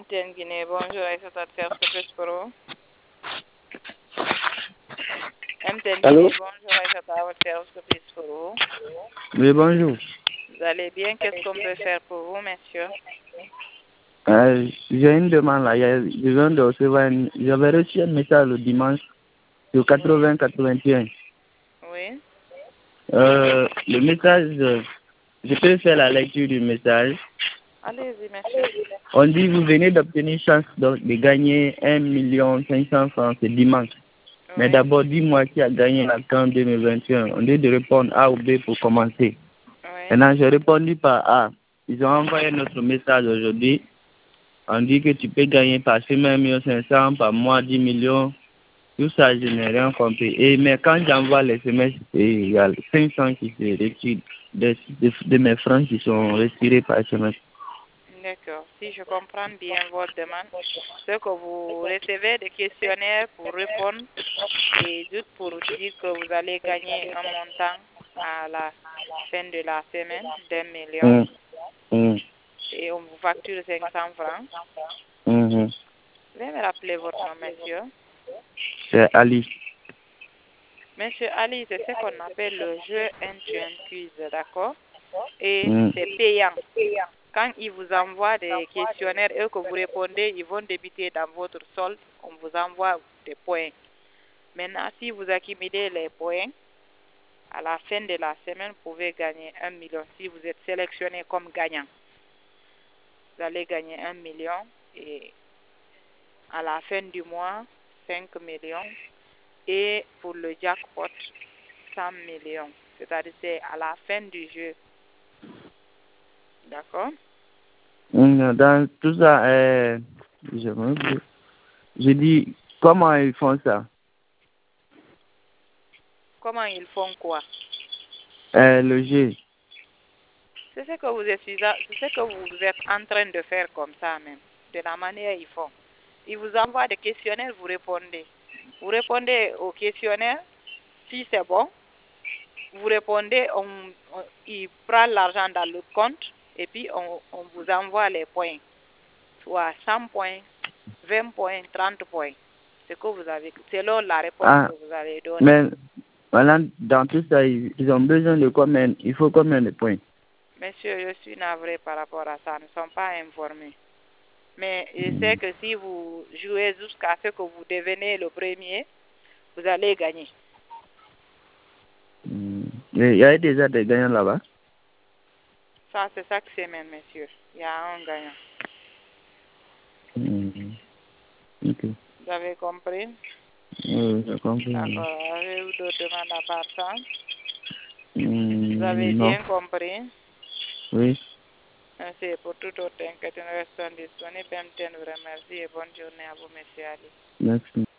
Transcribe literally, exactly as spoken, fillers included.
M T N Guinée, bonjour, Aïssata de faire ce que je peux. M T N Guinée, bonjour, Aïssata de faire ce que je peux. Oui, bonjour. Vous allez bien? Qu'est-ce qu'on peut faire pour vous, monsieur? Euh, J'ai une demande là. Je viens de recevoir. Une... J'avais reçu un message le dimanche sur quatre-vingts quatre-vingt-un. Oui. Euh, le message, euh, je peux faire la lecture du message. Allez-y, monsieur. On dit vous venez d'obtenir chance donc, de gagner un million cinq cents francs ce dimanche. Oui. Mais d'abord, dis-moi qui a gagné la CAN deux mille vingt et un. On dit de répondre A ou B pour commencer. Oui. Maintenant, j'ai répondu par A. Ils ont envoyé notre message aujourd'hui. On dit que tu peux gagner par semaine un million cinq cents, par mois dix millions. Tout ça, je n'ai rien compris. Et, mais quand j'envoie les semestres, il y a cinq cents qui se retirent de, de, de mes francs qui sont retirés par semestre. D'accord. Si je comprends bien votre demande, c'est que vous recevez des questionnaires pour répondre et juste pour dire que vous allez gagner un montant à la fin de la semaine d'un million. Mmh. Mmh. Et on vous facture cinq cents francs. Mmh. Veuillez me rappeler votre nom, monsieur. C'est Ali. Monsieur Ali, c'est ce qu'on appelle le jeu un tu un quiz, d'accord? Et Mmh. c'est payant. Quand ils vous envoient des questionnaires et que vous répondez, ils vont débiter dans votre solde. On vous envoie des points. Maintenant, si vous accumulez les points, à la fin de la semaine, vous pouvez gagner un million. Si vous êtes sélectionné comme gagnant, vous allez gagner un million. Et à la fin du mois, cinq millions. Et pour le jackpot, cent millions. C'est-à-dire c'est à la fin du jeu. D'accord? Dans tout ça, euh, je me dis, je dis, comment ils font ça? Comment ils font quoi? Euh, le jeu. C'est ce que vous êtes, c'est ce que vous êtes en train de faire comme ça même. De la manière ils font. Ils vous envoient des questionnaires, vous répondez. Vous répondez aux questionnaires. Si c'est bon, vous répondez, on, on, il prend l'argent dans le compte et puis on, on vous envoie les points. Soit cent points, vingt points, trente points. C'est que vous avez, selon la réponse Ah, que vous avez donnée. mais voilà, dans tout ça, ils, ils ont besoin de combien? Il faut combien de points? Monsieur, je suis navré par rapport à ça. Nous ne sommes pas informés. Mais je Mm. sais que si vous jouez jusqu'à ce que vous devenez le premier, vous allez gagner. Mm. Il y a déjà des gagnants là-bas? Ça, c'est chaque semaine, monsieur. Il y a un gagnant. Mm. Ok. Vous avez compris? Oui, j'ai compris. D'accord. Avez-vous d'autres demandes à part ça? Mm, Vous avez non. bien compris? Oui. Merci. Pour toute autre inquiétude, restons disponibles. M T N vous remercie et bonne journée à vous, monsieur Ali. Merci.